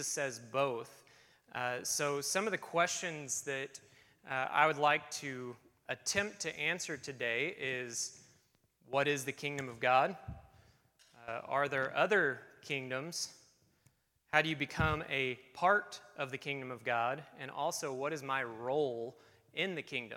says both. So some of the questions that I would like to attempt to answer today is, what is the kingdom of God? Are there other kingdoms? How do you become a part of the kingdom of God? And also, what is my role in the kingdom?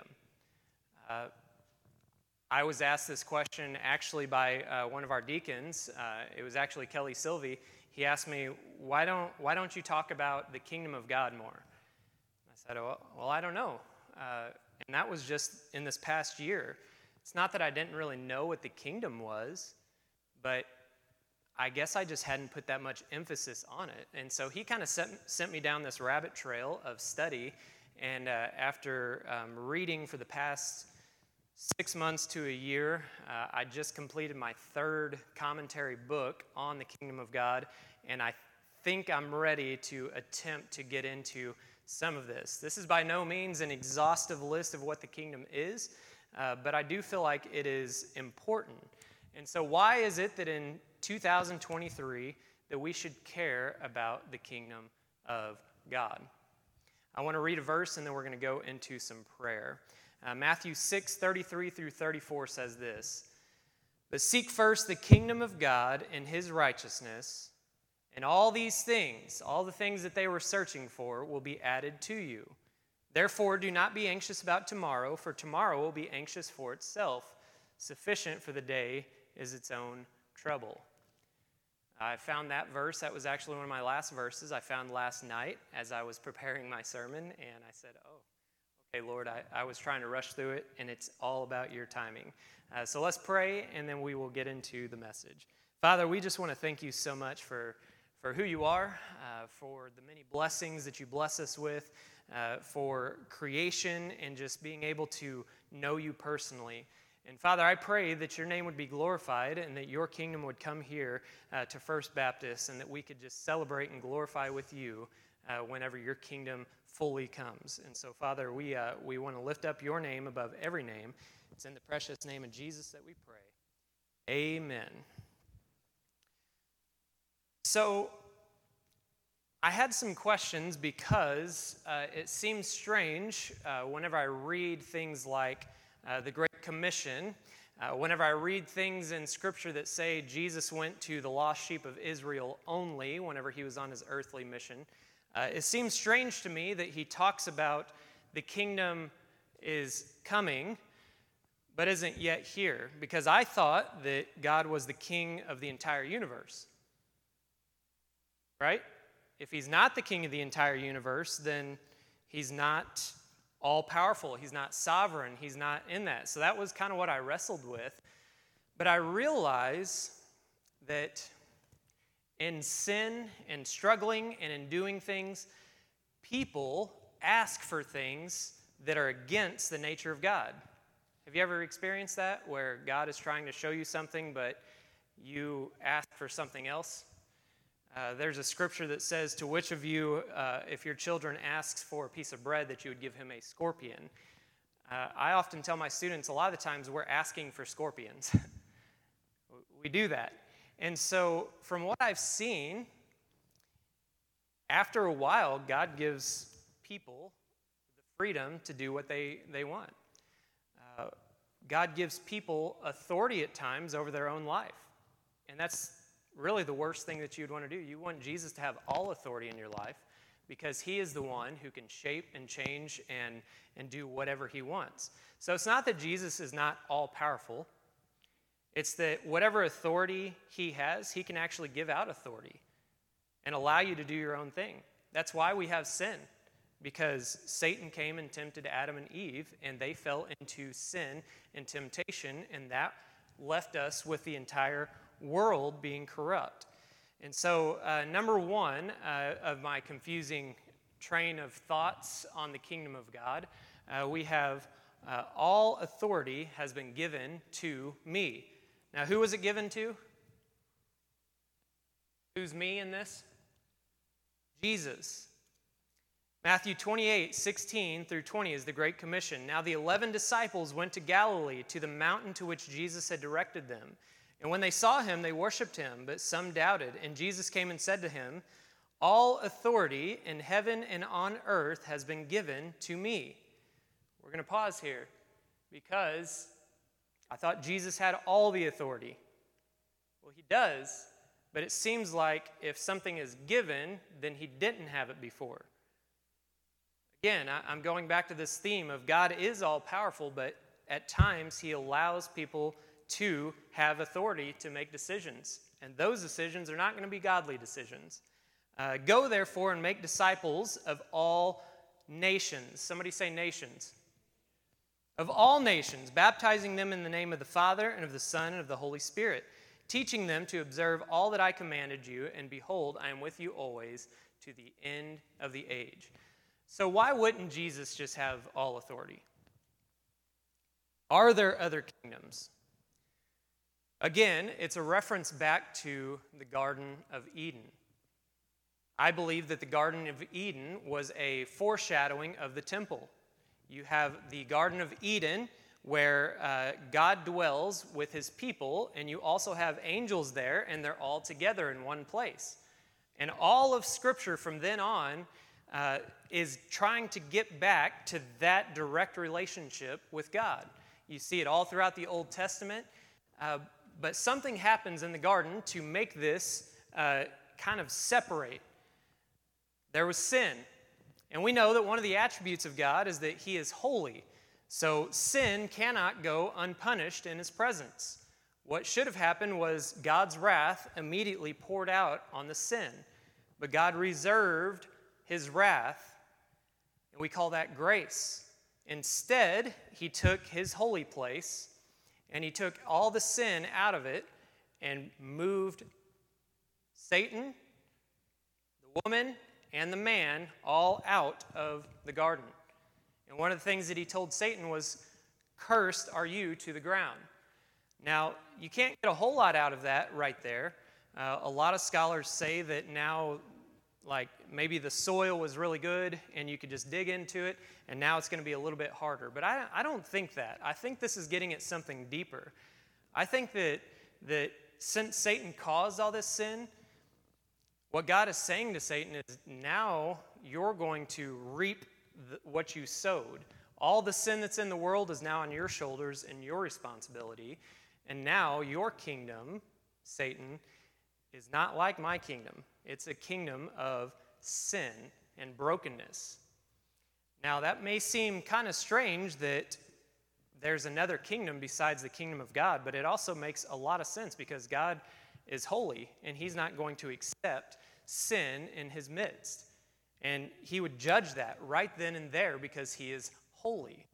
I was asked this question actually by one of our deacons. It was actually Kelly Sylvie. He asked me, why don't you talk about the kingdom of God more? I said, well, I don't know. And that was just in this past year. It's not that I didn't really know what the kingdom was, but I guess I just hadn't put that much emphasis on it. And so he kind of sent me down this rabbit trail of study. And after reading for the past 6 months to a year, I just completed my third commentary book on the kingdom of God. And I think I'm ready to attempt to get into some of this. This is by no means an exhaustive list of what the kingdom is, but I do feel like it is important. And so why is it that in 2023 that we should care about the kingdom of God? I want to read a verse and then we're going to go into some prayer. Matthew 6:33 through 34 says this: "But seek first the kingdom of God and his righteousness, and all these things, all the things that they were searching for, will be added to you. Therefore, do not be anxious about tomorrow, for tomorrow will be anxious for itself. Sufficient for the day is its own trouble." I found that verse. That was actually one of my last verses I found last night as I was preparing my sermon, and I said, okay, Lord, I was trying to rush through it, and it's all about your timing. So let's pray, and then we will get into the message. Father, we just want to thank you so much for who you are, for the many blessings that you bless us with, for creation and just being able to know you personally. And Father, I pray that your name would be glorified and that your kingdom would come here to First Baptist, and that we could just celebrate and glorify with you whenever your kingdom fully comes. And so, Father, we want to lift up your name above every name. It's in the precious name of Jesus that we pray. Amen. So, I had some questions because it seems strange whenever I read things like the Great Commission, whenever I read things in Scripture that say Jesus went to the lost sheep of Israel only whenever he was on his earthly mission. It seems strange to me that he talks about the kingdom is coming, but isn't yet here, because I thought that God was the king of the entire universe. Right? If he's not the king of the entire universe, then he's not all-powerful. He's not sovereign. He's not in that. So that was kind of what I wrestled with. But I realize that in sin and struggling and in doing things, people ask for things that are against the nature of God. Have you ever experienced that, where God is trying to show you something, but you ask for something else? There's a scripture that says, to which of you, if your children asks for a piece of bread, that you would give him a scorpion. I often tell my students, a lot of the times we're asking for scorpions. We do that. And so from what I've seen, after a while, God gives people the freedom to do what they want. God gives people authority at times over their own life. And that's really the worst thing that you'd want to do. You want Jesus to have all authority in your life, because he is the one who can shape and change and do whatever he wants. So it's not that Jesus is not all-powerful. It's that whatever authority he has, he can actually give out authority and allow you to do your own thing. That's why we have sin, because Satan came and tempted Adam and Eve, and they fell into sin and temptation, and that left us with the entire world being corrupt. And so number one of my confusing train of thoughts on the kingdom of God, we have all authority has been given to me. Now, who was it given to? Who's me in this? Jesus. Matthew 28:16 through 20 is the Great Commission. Now the 11 disciples went to Galilee, to the mountain to which Jesus had directed them. And when they saw him, they worshipped him, but some doubted. And Jesus came and said to him, All authority in heaven and on earth has been given to me. We're going to pause here because I thought Jesus had all the authority. Well, he does, but it seems like if something is given, then he didn't have it before. Again, I'm going back to this theme of God is all-powerful, but at times he allows people to have authority to make decisions. And those decisions are not going to be godly decisions. Go, therefore, and make disciples of all nations. Somebody say nations. Of all nations, baptizing them in the name of the Father and of the Son and of the Holy Spirit, teaching them to observe all that I commanded you, and behold, I am with you always to the end of the age. So why wouldn't Jesus just have all authority? Are there other kingdoms? Again, it's a reference back to the Garden of Eden. I believe that the Garden of Eden was a foreshadowing of the temple. You have the Garden of Eden where God dwells with his people, and you also have angels there, and they're all together in one place. And all of Scripture from then on is trying to get back to that direct relationship with God. You see it all throughout the Old Testament, but something happens in the garden to make this kind of separate. There was sin. And we know that one of the attributes of God is that he is holy. So sin cannot go unpunished in his presence. What should have happened was God's wrath immediately poured out on the sin. But God reserved his wrath, and we call that grace. Instead, he took his holy place, and he took all the sin out of it and moved Satan, the woman, and the man all out of the garden. And one of the things that he told Satan was, "Cursed are you to the ground." Now, you can't get a whole lot out of that right there. A lot of scholars say that now, like, maybe the soil was really good and you could just dig into it, and now it's going to be a little bit harder. But I don't think that. I think this is getting at something deeper. I think that since Satan caused all this sin, what God is saying to Satan is, now you're going to reap what you sowed. All the sin that's in the world is now on your shoulders and your responsibility. And now your kingdom, Satan, is not like my kingdom. It's a kingdom of sin and brokenness. Now, that may seem kind of strange that there's another kingdom besides the kingdom of God, but it also makes a lot of sense because God is holy, and he's not going to accept sin in his midst. And he would judge that right then and there because he is holy.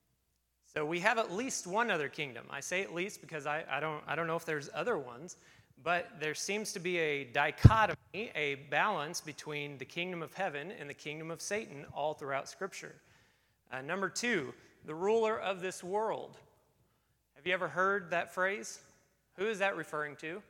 So we have at least one other kingdom. I say at least because I don't know if there's other ones, but there seems to be a dichotomy, a balance between the kingdom of heaven and the kingdom of Satan all throughout Scripture. Number 2, the ruler of this world. Have you ever heard that phrase? Who is that referring to?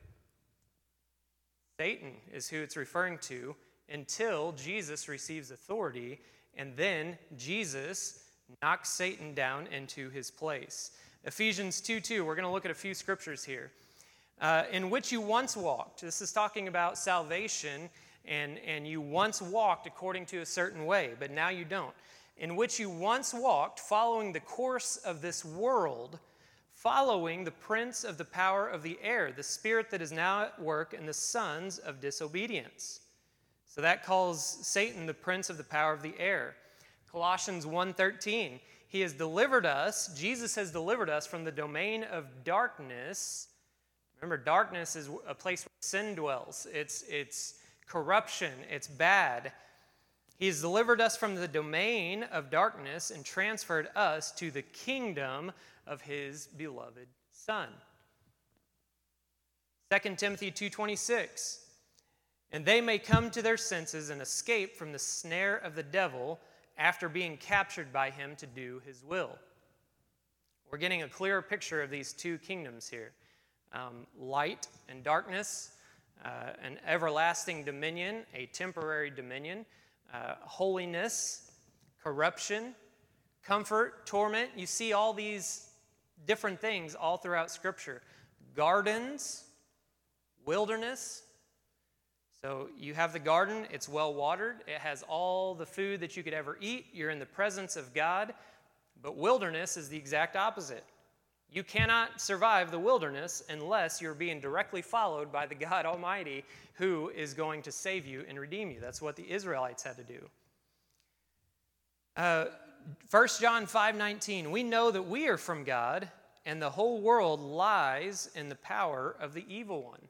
Satan is who it's referring to until Jesus receives authority, and then Jesus knocks Satan down into his place. Ephesians 2:2, we're going to look at a few scriptures here. In which you once walked. This is talking about salvation, and you once walked according to a certain way, but now you don't. In which you once walked, following the course of this world, following the prince of the power of the air, the spirit that is now at work in the sons of disobedience. So that calls Satan the prince of the power of the air. Colossians 1:13, he has delivered us, Jesus has delivered us from the domain of darkness. Remember, darkness is a place where sin dwells. It's corruption, it's bad. He has delivered us from the domain of darkness and transferred us to the kingdom of his beloved Son. 2 Timothy 2:26, and they may come to their senses and escape from the snare of the devil after being captured by him to do his will. We're getting a clearer picture of these two kingdoms here. Light and darkness, an everlasting dominion, a temporary dominion, holiness, corruption, comfort, torment. You see all these different things all throughout Scripture. Gardens, wilderness. So you have the garden, it's well watered, it has all the food that you could ever eat, you're in the presence of God, but wilderness is the exact opposite. You cannot survive the wilderness unless you're being directly followed by the God Almighty who is going to save you and redeem you. That's what the Israelites had to do. 1 John 5:19, we know that we are from God, and the whole world lies in the power of the evil one.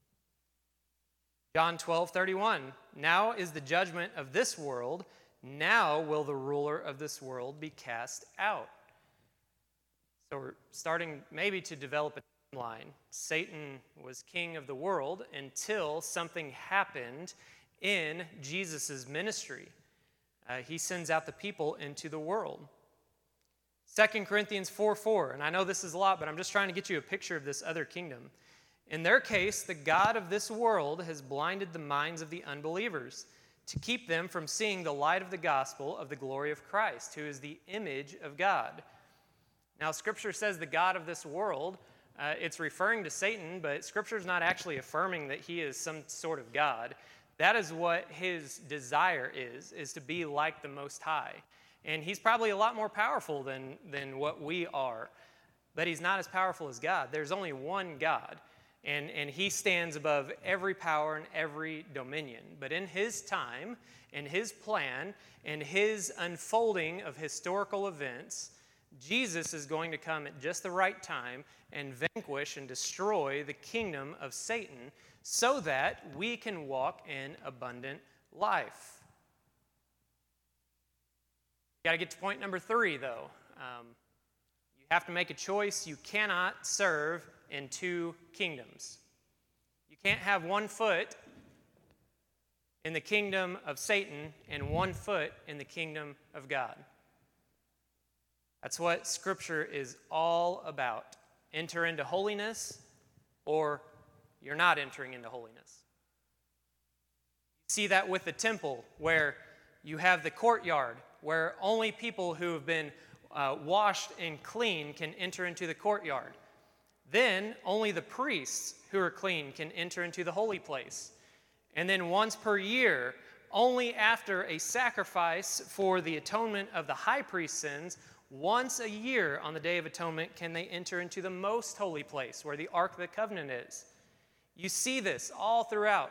John 12:31, now is the judgment of this world, now will the ruler of this world be cast out. So we're starting maybe to develop a timeline. Satan was king of the world until something happened in Jesus' ministry. He sends out the people into the world. 2 Corinthians 4:4, and I know this is a lot, but I'm just trying to get you a picture of this other kingdom. In their case, the God of this world has blinded the minds of the unbelievers to keep them from seeing the light of the gospel of the glory of Christ, who is the image of God. Now, Scripture says the God of this world, it's referring to Satan, but Scripture is not actually affirming that he is some sort of God. That is what his desire is to be like the Most High. And he's probably a lot more powerful than what we are, but he's not as powerful as God. There's only one God, and he stands above every power and every dominion. But in his time, in his plan, in his unfolding of historical events, Jesus is going to come at just the right time and vanquish and destroy the kingdom of Satan so that we can walk in abundant life. You got to get to point number 3, though. You have to make a choice. You cannot serve in two kingdoms. You can't have one foot in the kingdom of Satan and one foot in the kingdom of God. That's what Scripture is all about. Enter into holiness, or you're not entering into holiness. You see that with the temple, where you have the courtyard, where only people who have been washed and clean can enter into the courtyard. Then only the priests who are clean can enter into the holy place. And then once per year, only after a sacrifice for the atonement of the high priest's sins, once a year on the Day of Atonement can they enter into the most holy place where the Ark of the Covenant is. You see this all throughout.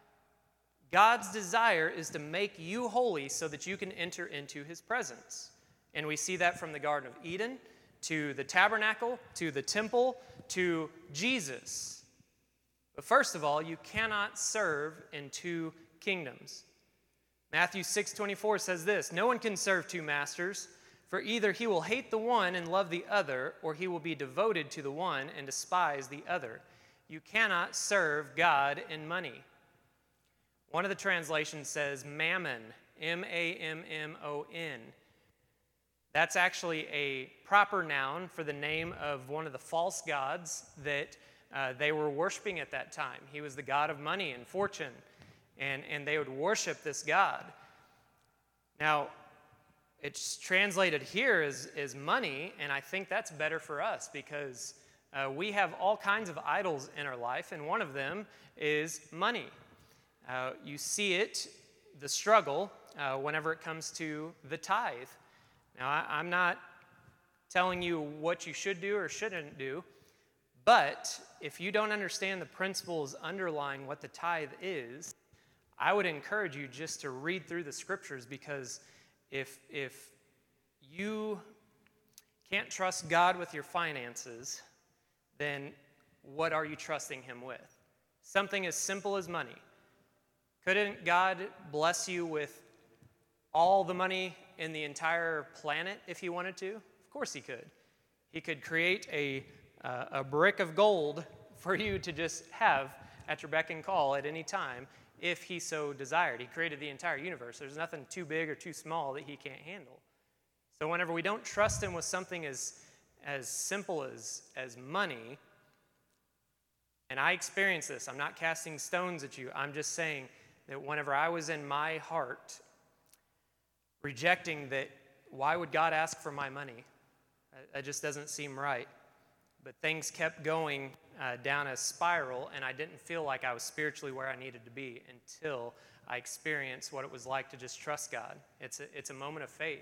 God's desire is to make you holy so that you can enter into his presence. And we see that from the Garden of Eden to the tabernacle to the temple to Jesus. But first of all, you cannot serve in two kingdoms. Matthew 6:24 says this, no one can serve two masters, for either he will hate the one and love the other, or he will be devoted to the one and despise the other. You cannot serve God and money. One of the translations says mammon, M-A-M-M-O-N. That's actually a proper noun for the name of one of the false gods that they were worshiping at that time. He was the god of money and fortune, and they would worship this god. Now, it's translated here as money, and I think that's better for us because we have all kinds of idols in our life, and one of them is money. You see it, the struggle, whenever it comes to the tithe. Now, I'm not telling you what you should do or shouldn't do, but if you don't understand the principles underlying what the tithe is, I would encourage you just to read through the scriptures, because if you can't trust God with your finances, then what are you trusting him with? Something as simple as money. Couldn't God bless you with all the money in the entire planet if he wanted to? Of course he could. He could create a brick of gold for you to just have at your beck and call at any time if he so desired. He created the entire universe. There's nothing too big or too small that he can't handle. So whenever we don't trust him with something as simple as money, and I experience this, I'm not casting stones at you, I'm just saying that whenever I was in my heart rejecting that, why would God ask for my money? That just doesn't seem right. but things kept going down a spiral, and I didn't feel like I was spiritually where I needed to be until I experienced what it was like to just trust God. It's a moment of faith.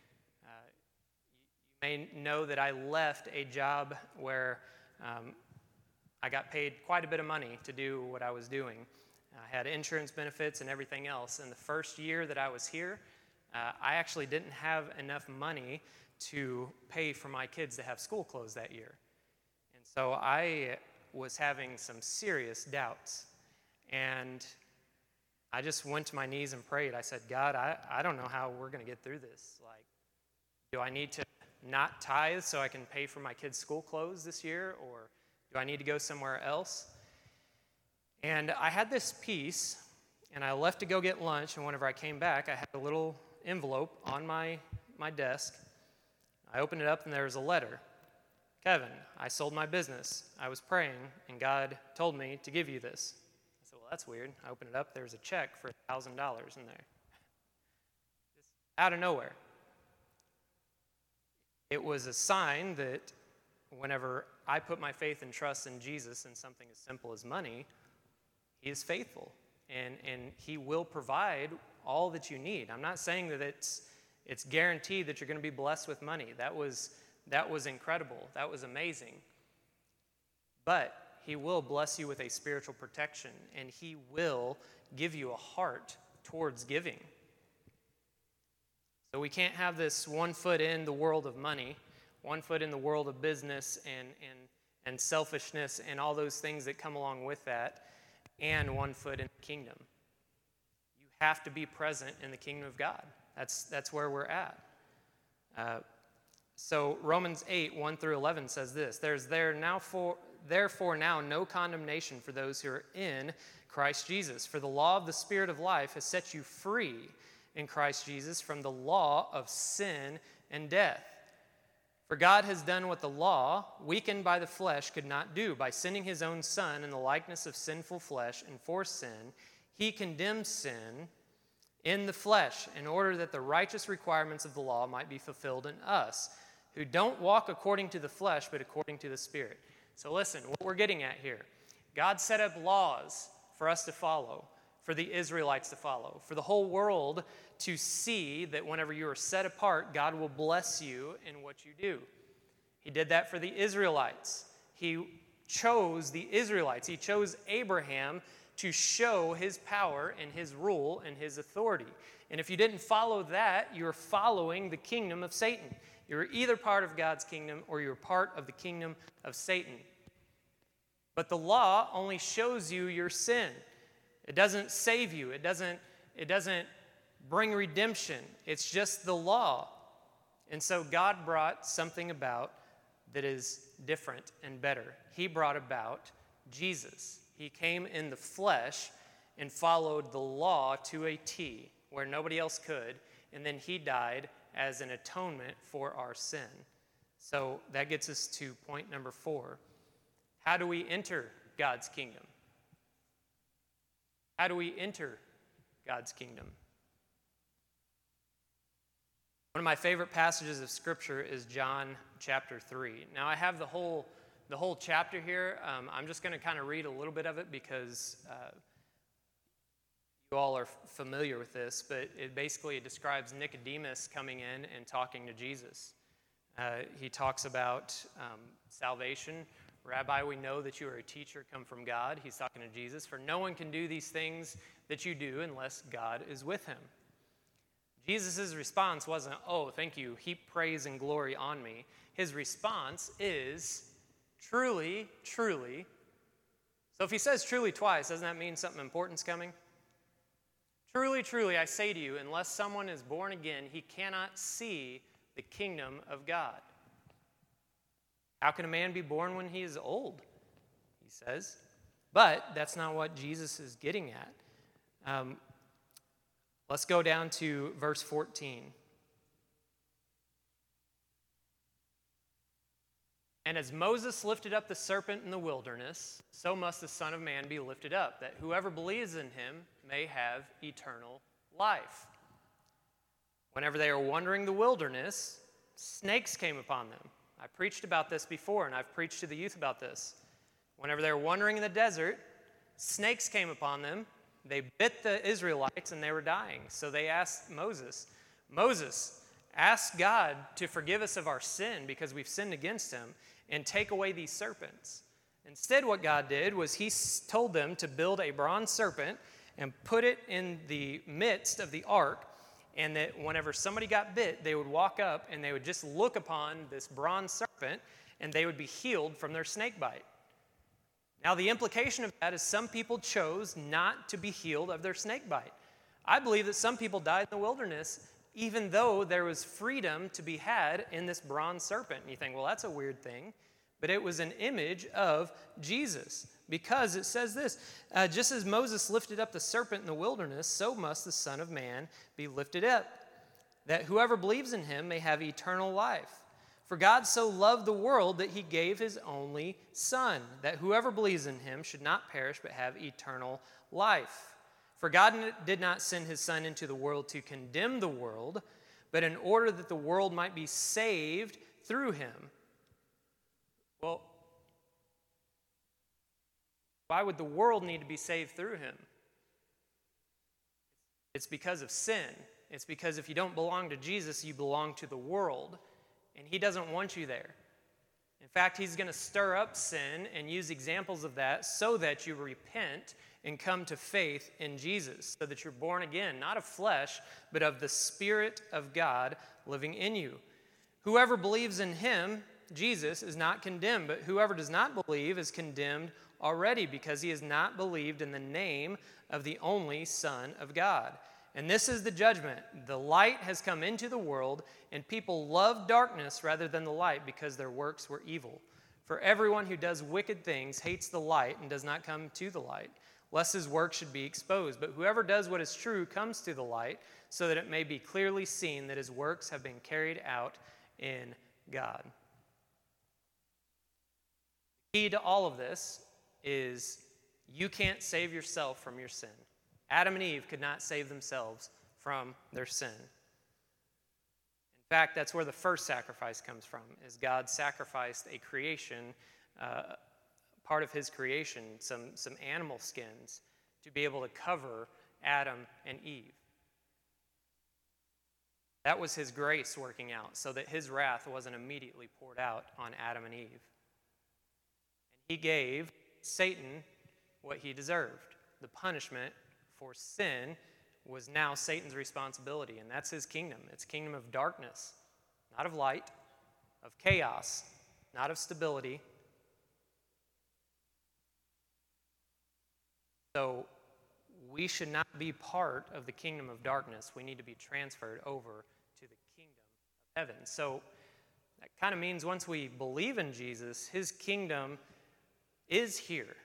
You may know that I left a job where I got paid quite a bit of money to do what I was doing. I had insurance benefits and everything else. And the first year that I was here, I actually didn't have enough money to pay for my kids to have school closed that year. And so I was having some serious doubts. And I just went to my knees and prayed. I said, God, I don't know how we're going to get through this. Like, do I need to not tithe so I can pay for my kids' school clothes this year? Or do I need to go somewhere else? And I had this peace, and I left to go get lunch, and whenever I came back, I had a little envelope on my desk. I opened it up, and there was a letter. Kevin, I sold my business. I was praying, and God told me to give you this. I said, well, that's weird. I opened it up. There was a check for $1,000 in there. Just out of nowhere. It was a sign that whenever I put my faith and trust in Jesus in something as simple as money, He is faithful, and He will provide all that you need. I'm not saying that it's guaranteed that you're going to be blessed with money. That was incredible. That was amazing. But He will bless you with a spiritual protection, and He will give you a heart towards giving. So we can't have this one foot in the world of money, one foot in the world of business and selfishness and all those things that come along with that, and one foot in the kingdom. You have to be present in the kingdom of God. That's where we're at. So Romans 8, 1 through 11 says this, therefore now no condemnation for those who are in Christ Jesus. For the law of the Spirit of life has set you free in Christ Jesus from the law of sin and death. For God has done what the law, weakened by the flesh, could not do. By sending His own Son in the likeness of sinful flesh and for sin, He condemned sin in the flesh in order that the righteous requirements of the law might be fulfilled in us, who don't walk according to the flesh, but according to the Spirit. So listen, what we're getting at here, God set up laws for us to follow, for the Israelites to follow, for the whole world to see that whenever you are set apart, God will bless you in what you do. He did that for the Israelites. He chose the Israelites. He chose Abraham to show His power and His rule and His authority. And if you didn't follow that, you're following the kingdom of Satan. You're either part of God's kingdom or you're part of the kingdom of Satan. But the law only shows you your sin. It doesn't save you. It doesn't bring redemption. It's just the law. And so God brought something about that is different and better. He brought about Jesus. He came in the flesh and followed the law to a T where nobody else could, and then He died as an atonement for our sin. So that gets us to point number 4. How do we enter God's kingdom? How do we enter God's kingdom? One of my favorite passages of Scripture is John chapter 3. Now, I have the whole chapter here. I'm just going to kind of read a little bit of it because you all are familiar with this, but it basically describes Nicodemus coming in and talking to Jesus. He talks about salvation. Rabbi, we know that you are a teacher come from God. He's talking to Jesus. For no one can do these things that you do unless God is with him. Jesus' response wasn't, oh, thank you, heap praise and glory on me. His response is, truly, truly. So if he says truly twice, doesn't that mean something important's coming? Truly, truly, I say to you, unless someone is born again, he cannot see the kingdom of God. How can a man be born when he is old? He says. But that's not what Jesus is getting at. Let's go down to verse 14. And as Moses lifted up the serpent in the wilderness, so must the Son of Man be lifted up, that whoever believes in him may have eternal life. Whenever they were wandering the wilderness, snakes came upon them. I preached about this before, and I've preached to the youth about this. Whenever they were wandering in the desert, snakes came upon them. They bit the Israelites, and they were dying. So they asked Moses, ask God to forgive us of our sin because we've sinned against him, and take away these serpents. Instead, what God did was he told them to build a bronze serpent and put it in the midst of the ark, and that whenever somebody got bit, they would walk up and they would just look upon this bronze serpent, and they would be healed from their snake bite. Now, the implication of that is some people chose not to be healed of their snake bite. I believe that some people died in the wilderness even though there was freedom to be had in this bronze serpent. And you think, well, that's a weird thing. But it was an image of Jesus, because it says this, just as Moses lifted up the serpent in the wilderness, so must the Son of Man be lifted up, that whoever believes in him may have eternal life. For God so loved the world that he gave his only Son, that whoever believes in him should not perish but have eternal life. For God did not send his Son into the world to condemn the world, but in order that the world might be saved through him. Well, why would the world need to be saved through him? It's because of sin. It's because if you don't belong to Jesus, you belong to the world, and he doesn't want you there. In fact, he's going to stir up sin and use examples of that so that you repent and come to faith in Jesus, so that you're born again, not of flesh, but of the Spirit of God living in you. Whoever believes in him, Jesus, is not condemned, but whoever does not believe is condemned already, because he has not believed in the name of the only Son of God. And this is the judgment. The light has come into the world, and people love darkness rather than the light because their works were evil. For everyone who does wicked things hates the light and does not come to the light, lest his work should be exposed. But whoever does what is true comes to the light, so that it may be clearly seen that his works have been carried out in God. The key to all of this is you can't save yourself from your sin. Adam and Eve could not save themselves from their sin. In fact, that's where the first sacrifice comes from, is God sacrificed a creation, part of his creation, some animal skins, to be able to cover Adam and Eve. That was his grace working out, so that his wrath wasn't immediately poured out on Adam and Eve. And he gave Satan what he deserved. The punishment for sin was now Satan's responsibility, and that's his kingdom. It's a kingdom of darkness, not of light, of chaos, not of stability. So we should not be part of the kingdom of darkness. We need to be transferred over to the kingdom of heaven. So that kind of means once we believe in Jesus, his kingdom is here.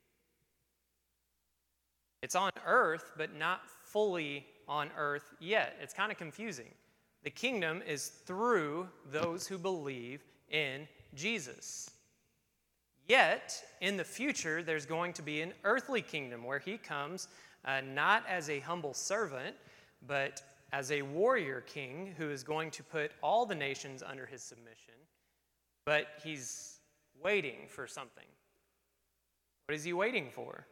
It's on earth, but not fully on earth yet. It's kind of confusing. The kingdom is through those who believe in Jesus. Yet, in the future, there's going to be an earthly kingdom where he comes not as a humble servant, but as a warrior king who is going to put all the nations under his submission. But he's waiting for something. What is he waiting for?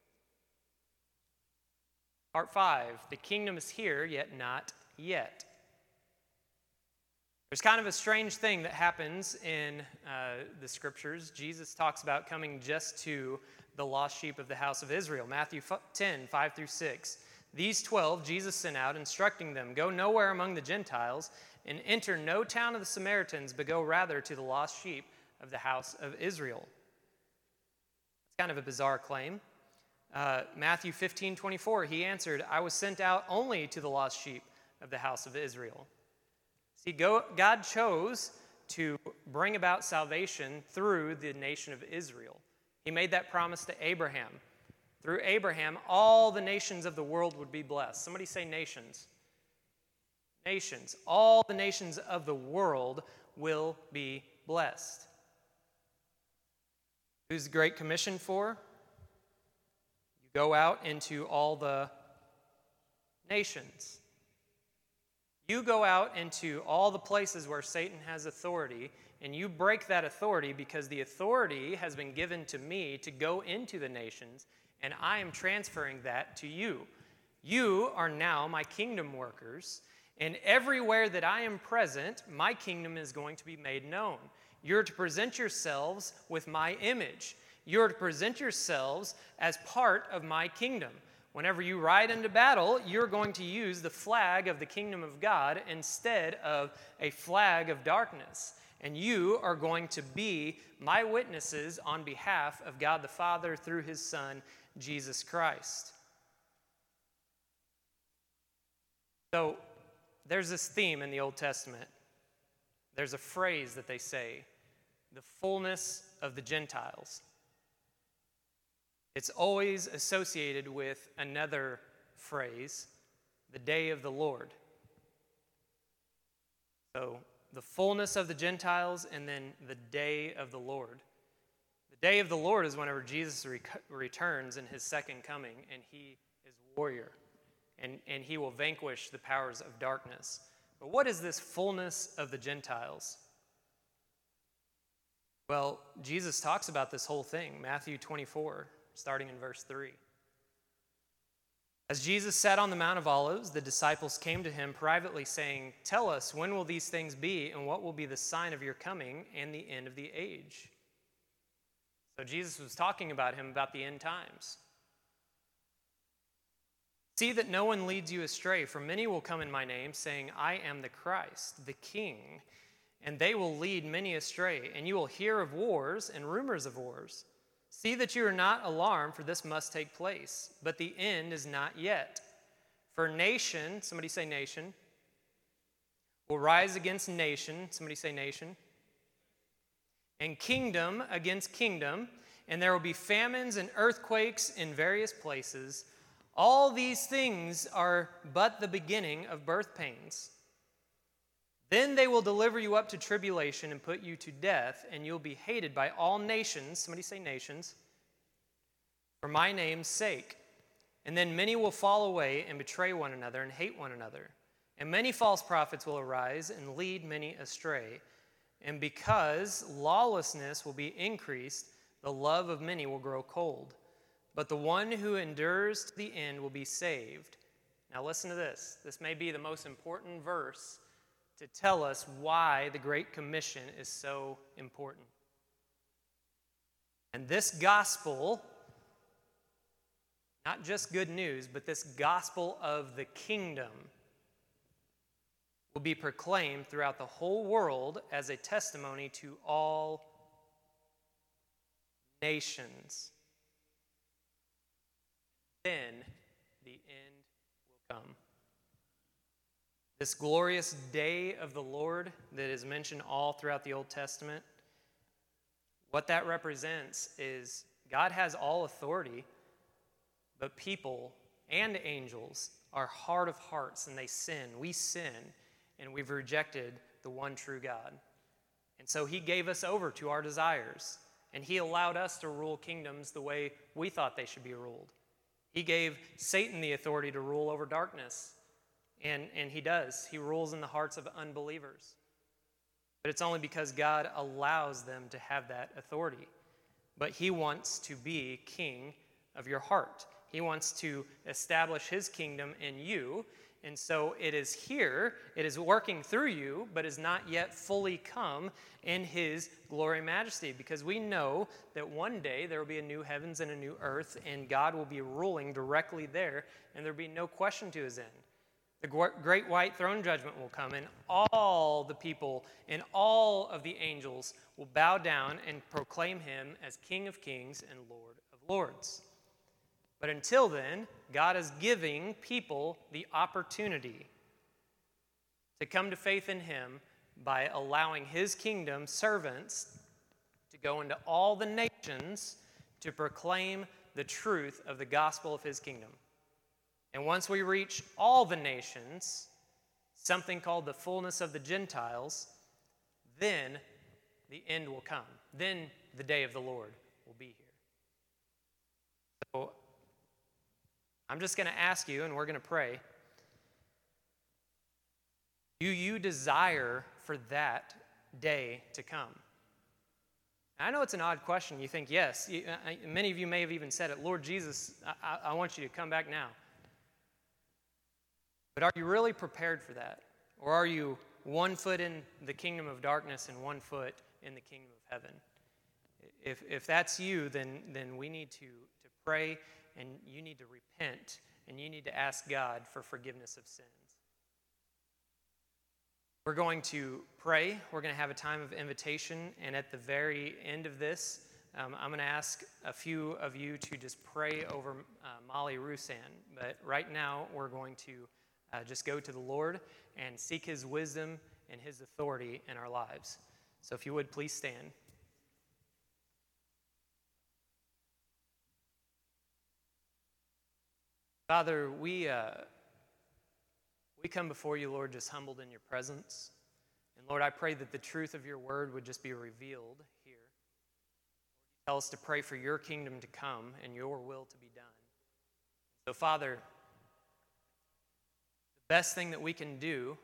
Part 5, the kingdom is here, yet not yet. There's kind of a strange thing that happens in the scriptures. Jesus talks about coming just to the lost sheep of the house of Israel. Matthew 10, 5 through 6. These 12 Jesus sent out, instructing them, "Go nowhere among the Gentiles, and enter no town of the Samaritans, but go rather to the lost sheep of the house of Israel." It's kind of a bizarre claim. Matthew 15, 24, he answered, "I was sent out only to the lost sheep of the house of Israel." See, God chose to bring about salvation through the nation of Israel. He made that promise to Abraham. Through Abraham, all the nations of the world would be blessed. Somebody say nations. Nations. All the nations of the world will be blessed. Who's the Great Commission for? You go out into all the nations. You go out into all the places where Satan has authority, and you break that authority because the authority has been given to me to go into the nations, and I am transferring that to you. You are now my kingdom workers, and everywhere that I am present, my kingdom is going to be made known. You're to present yourselves with my image. You're to present yourselves as part of my kingdom. Whenever you ride into battle, you're going to use the flag of the kingdom of God instead of a flag of darkness. And you are going to be my witnesses on behalf of God the Father through his Son, Jesus Christ. So there's this theme in the Old Testament. There's a phrase that they say, the fullness of the Gentiles. It's always associated with another phrase, the day of the Lord. So the fullness of the Gentiles and then the day of the Lord. The day of the Lord is whenever Jesus returns in his second coming, and he is warrior, and he will vanquish the powers of darkness. But what is this fullness of the Gentiles? Well, Jesus talks about this whole thing, Matthew 24, starting in verse 3. As Jesus sat on the Mount of Olives, the disciples came to him privately, saying, "Tell us, when will these things be, and what will be the sign of your coming and the end of the age?" So Jesus was talking about the end times. "See that no one leads you astray, for many will come in my name, saying, 'I am the Christ, the King,' and they will lead many astray, and you will hear of wars and rumors of wars. See that you are not alarmed, for this must take place, but the end is not yet. For nation," somebody say nation, "will rise against nation," somebody say nation, "and kingdom against kingdom, and there will be famines and earthquakes in various places. All these things are but the beginning of birth pains. Then they will deliver you up to tribulation and put you to death, and you'll be hated by all nations," somebody say nations, "for my name's sake. And then many will fall away and betray one another and hate one another. And many false prophets will arise and lead many astray. And because lawlessness will be increased, the love of many will grow cold. But the one who endures to the end will be saved." Now listen to this. This may be the most important verse to tell us why the Great Commission is so important. And this gospel, not just good news, but this gospel of the kingdom, will be proclaimed throughout the whole world as a testimony to all nations. Then the end will come. This glorious day of the Lord that is mentioned all throughout the Old Testament, what that represents is God has all authority, but people and angels are hard of hearts and they sin. We sin, and we've rejected the one true God. And so he gave us over to our desires, and he allowed us to rule kingdoms the way we thought they should be ruled. He gave Satan the authority to rule over darkness. And he does. He rules in the hearts of unbelievers. But it's only because God allows them to have that authority. But he wants to be king of your heart. He wants to establish his kingdom in you. And so it is here, it is working through you, but is not yet fully come in his glory and majesty. Because we know that one day there will be a new heavens and a new earth, and God will be ruling directly there, and there will be no question to his end. The great white throne judgment will come, and all the people and all of the angels will bow down and proclaim him as King of Kings and Lord of Lords. But until then, God is giving people the opportunity to come to faith in him by allowing his kingdom servants to go into all the nations to proclaim the truth of the gospel of his kingdom. And once we reach all the nations, something called the fullness of the Gentiles, then the end will come. Then the day of the Lord will be here. So I'm just going to ask you, and we're going to pray, do you desire for that day to come? I know it's an odd question. You think, yes. Many of you may have even said it, Lord Jesus, I want you to come back now. But are you really prepared for that? Or are you one foot in the kingdom of darkness and one foot in the kingdom of heaven? If that's you, then we need to pray, and you need to repent, and you need to ask God for forgiveness of sins. We're going to pray. We're going to have a time of invitation, and at the very end of this, I'm going to ask a few of you to just pray over Molly Rusan. But right now, we're going to just go to the Lord and seek His wisdom and His authority in our lives. So if you would, please stand. Father, we come before you, Lord, just humbled in your presence. And Lord, I pray that the truth of your word would just be revealed here. Lord, you tell us to pray for your kingdom to come and your will to be done. So, Father, the best thing that we can do,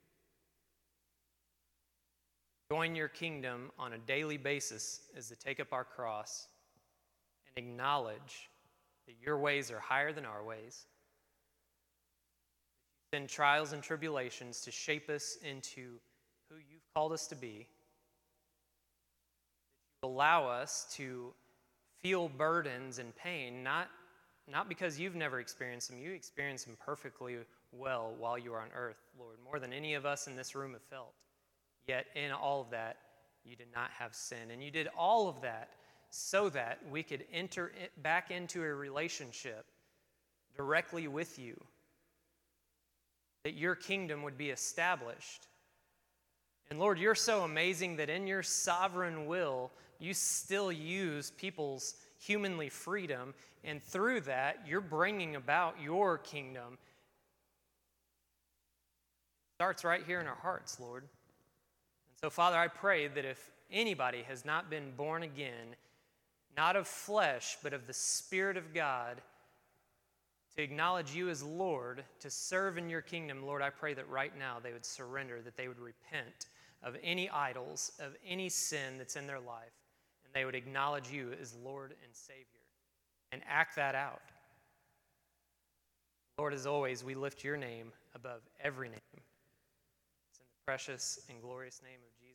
join your kingdom on a daily basis, is to take up our cross and acknowledge that your ways are higher than our ways. Send trials and tribulations to shape us into who you've called us to be. That you allow us to feel burdens and pain, not because you've never experienced them. You experienced them perfectly well while you were on earth, Lord, more than any of us in this room have felt. Yet in all of that, you did not have sin. And you did all of that so that we could enter back into a relationship directly with you, that your kingdom would be established. And Lord, you're so amazing that in your sovereign will, you still use people's humanly freedom, and through that, you're bringing about your kingdom. It starts right here in our hearts, Lord. And so, Father, I pray that if anybody has not been born again, not of flesh, but of the Spirit of God, to acknowledge you as Lord, to serve in your kingdom, Lord, I pray that right now they would surrender, that they would repent of any idols, of any sin that's in their life, and they would acknowledge you as Lord and Savior and act that out. Lord, as always, we lift your name above every name. It's in the precious and glorious name of Jesus.